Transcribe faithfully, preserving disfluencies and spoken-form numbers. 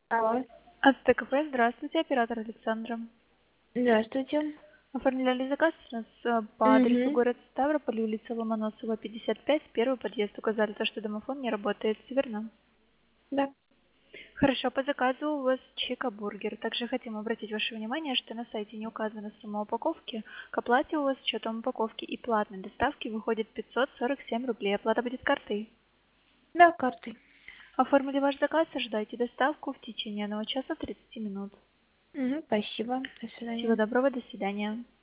Алло. АЗТКП, здравствуйте, оператор Александра. Здравствуйте. Оформляли заказ у нас э, по адресу Мгм. город Ставрополь, улица Ломоносова, пятьдесят пять, первый подъезд. Указали то, что домофон не работает, всё верно? Да. Хорошо, по заказу у вас чика-бургер. Также хотим обратить ваше внимание, что на сайте не указана сумма упаковки. К оплате у вас с учетом упаковки и платной доставки выходит пятьсот сорок семь рублей. Оплата будет картой. Да, картой. Оформили ваш заказ, ожидайте доставку в течение одного часа тридцати минут. Мгм. Спасибо. До Всего свидания. доброго, до свидания.